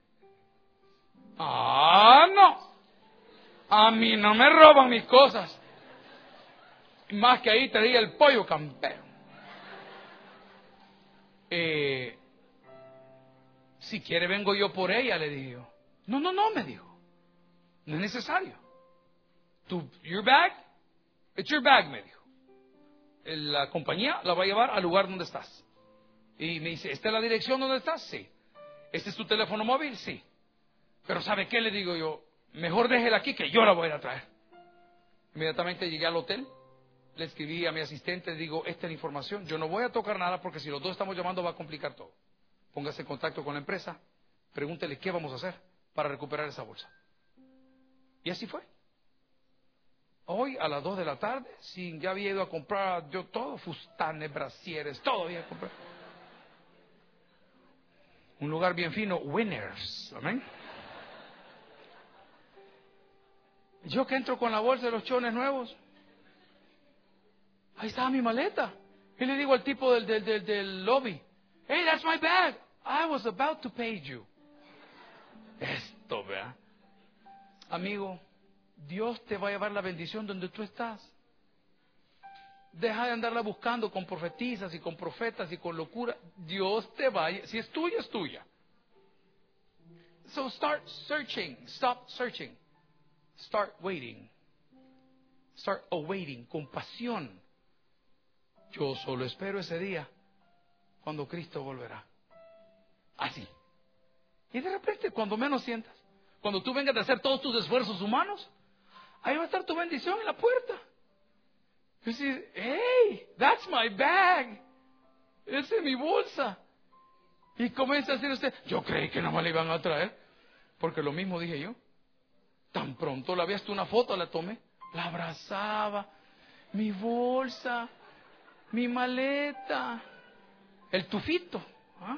Ah, no. A mí no me roban mis cosas. Más que ahí traía el pollo campero. Eh, si quiere vengo yo por ella, le dije yo. No, no, no, me dijo. No es necesario. Tu, your bag, it's your bag, me dijo. La compañía la va a llevar al lugar donde estás. Y me dice, ¿esta es la dirección donde estás? Sí. ¿Este es tu teléfono móvil? Sí. Pero ¿sabe qué? Le digo yo, mejor déjela aquí que yo la voy a ir a traer. Inmediatamente llegué al hotel, le escribí a mi asistente, le digo, esta es la información, yo no voy a tocar nada porque si los dos estamos llamando va a complicar todo. Póngase en contacto con la empresa, pregúntele qué vamos a hacer para recuperar esa bolsa. Y así fue. Hoy a las dos de la tarde, sí, ya había ido a comprar yo todo, fustanes, brasieres, todo había comprado. Un lugar bien fino, Winners, amén. Yo que entro con la bolsa de los chones nuevos, ahí estaba mi maleta. Y le digo al tipo del, del, del, del lobby, hey, that's my bag. I was about to pay you. Esto, vea. Amigo, Dios te va a llevar la bendición donde tú estás. Deja de andarla buscando con profetizas y con profetas y con locura. Dios te va a... Si es tuya, es tuya. So start searching. Stop searching. Start waiting. Start awaiting. Con pasión. Yo solo espero ese día cuando Cristo volverá. Así. Y de repente, cuando menos sientas, cuando tú vengas de hacer todos tus esfuerzos humanos, ahí va a estar tu bendición en la puerta. Y dices, hey, that's my bag. Esa es mi bolsa. Y comienza a decir usted, yo creí que no me la iban a traer. Porque lo mismo dije yo. Tan pronto la habías tú una foto, la tomé, la abrazaba. Mi bolsa, mi maleta, el tufito. ¿Ah?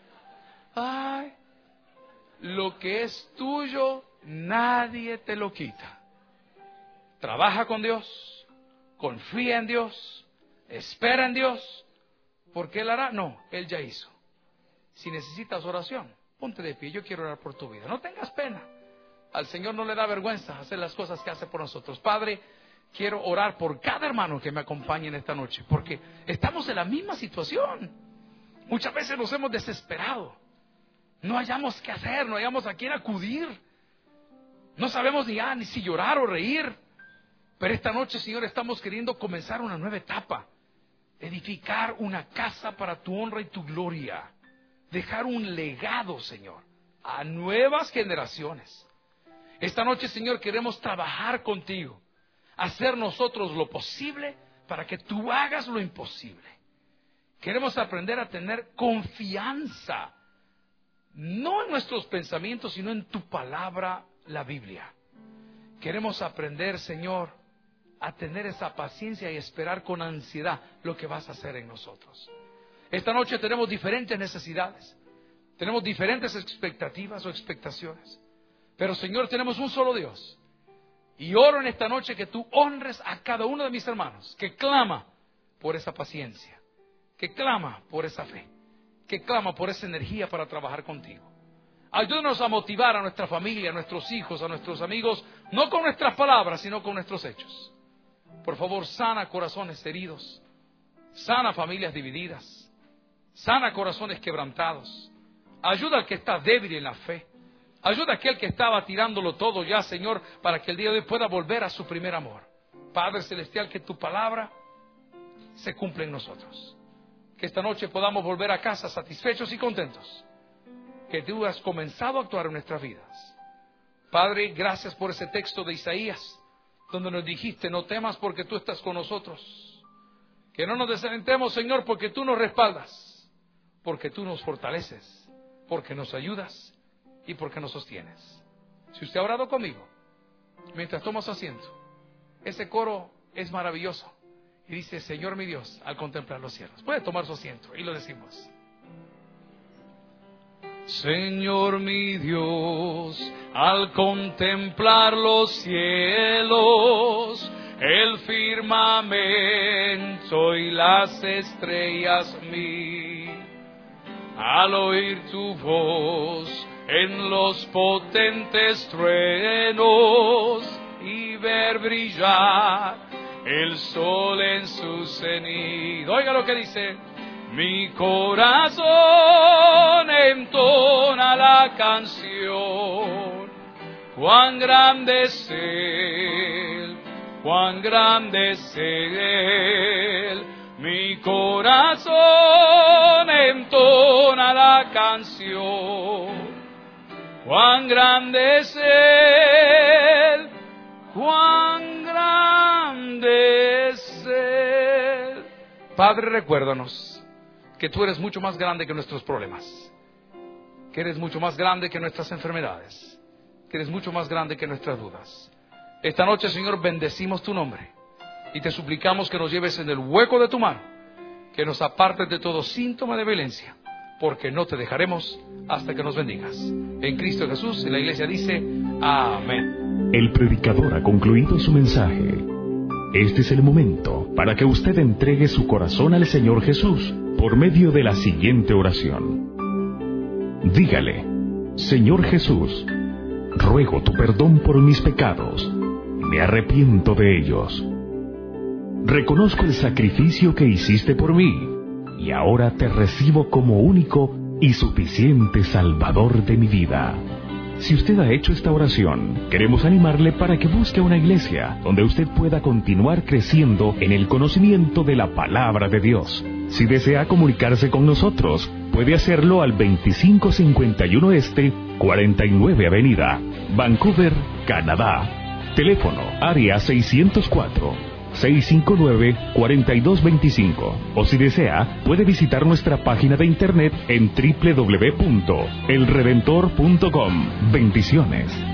Ay, lo que es tuyo, nadie te lo quita. Trabaja con Dios, confía en Dios, espera en Dios, porque Él hará. No, Él ya hizo. Si necesitas oración, ponte de pie, yo quiero orar por tu vida. No tengas pena. Al Señor no le da vergüenza hacer las cosas que hace por nosotros. Padre, quiero orar por cada hermano que me acompañe en esta noche, porque estamos en la misma situación. Muchas veces nos hemos desesperado. No hallamos qué hacer, no hallamos a quién acudir. No sabemos ni, ah, ni si llorar o reír. Pero esta noche, Señor, estamos queriendo comenzar una nueva etapa. Edificar una casa para tu honra y tu gloria. Dejar un legado, Señor, a nuevas generaciones. Esta noche, Señor, queremos trabajar contigo. Hacer nosotros lo posible para que tú hagas lo imposible. Queremos aprender a tener confianza. No en nuestros pensamientos, sino en tu palabra, la Biblia. Queremos aprender, Señor, a tener esa paciencia y esperar con ansiedad lo que vas a hacer en nosotros. Esta noche tenemos diferentes necesidades, tenemos diferentes expectativas o expectaciones, pero Señor, tenemos un solo Dios. Y oro en esta noche que tú honres a cada uno de mis hermanos, que clama por esa paciencia, que clama por esa fe, que clama por esa energía para trabajar contigo. Ayúdanos a motivar a nuestra familia, a nuestros hijos, a nuestros amigos, no con nuestras palabras, sino con nuestros hechos. Por favor, sana corazones heridos, sana familias divididas, sana corazones quebrantados. Ayuda al que está débil en la fe. Ayuda a aquel que estaba tirándolo todo ya, Señor, para que el día de hoy pueda volver a su primer amor. Padre Celestial, que tu palabra se cumpla en nosotros. Que esta noche podamos volver a casa satisfechos y contentos. Que tú has comenzado a actuar en nuestras vidas. Padre, gracias por ese texto de Isaías, donde nos dijiste, no temas porque tú estás con nosotros. Que no nos desalentemos, Señor, porque tú nos respaldas, porque tú nos fortaleces, porque nos ayudas y porque nos sostienes. Si usted ha orado conmigo, mientras tomas asiento, ese coro es maravilloso. Y dice, Señor mi Dios, al contemplar los cielos. Puede tomar su asiento y lo decimos. Señor mi Dios, al contemplar los cielos, el firmamento y las estrellas mí, al oír tu voz en los potentes truenos y ver brillar el sol en su cenit. Oiga lo que dice. Mi corazón entona la canción. Cuán grande es Él, cuán grande es Él. Mi corazón entona la canción. Cuán grande es Él, cuán grande es Él. Padre, recuérdanos que tú eres mucho más grande que nuestros problemas, que eres mucho más grande que nuestras enfermedades, que eres mucho más grande que nuestras dudas. Esta noche, Señor, bendecimos tu nombre y te suplicamos que nos lleves en el hueco de tu mano, que nos apartes de todo síntoma de violencia, porque no te dejaremos hasta que nos bendigas. En Cristo Jesús, y la iglesia dice, amén. El predicador ha concluido su mensaje. Este es el momento para que usted entregue su corazón al Señor Jesús por medio de la siguiente oración. Dígale: Señor Jesús, ruego tu perdón por mis pecados. Me arrepiento de ellos. Reconozco el sacrificio que hiciste por mí y ahora te recibo como único y suficiente Salvador de mi vida. Si usted ha hecho esta oración, queremos animarle para que busque una iglesia donde usted pueda continuar creciendo en el conocimiento de la palabra de Dios. Si desea comunicarse con nosotros, puede hacerlo al veinticinco cincuenta y uno Este, cuarenta y nueve Avenida, Vancouver, Canadá. Teléfono área seiscientos cuatro, seiscientos cincuenta y nueve, cuarenta y dos veinticinco. O si desea, puede visitar nuestra página de internet en doble u doble u doble u punto el redentor punto com. Bendiciones.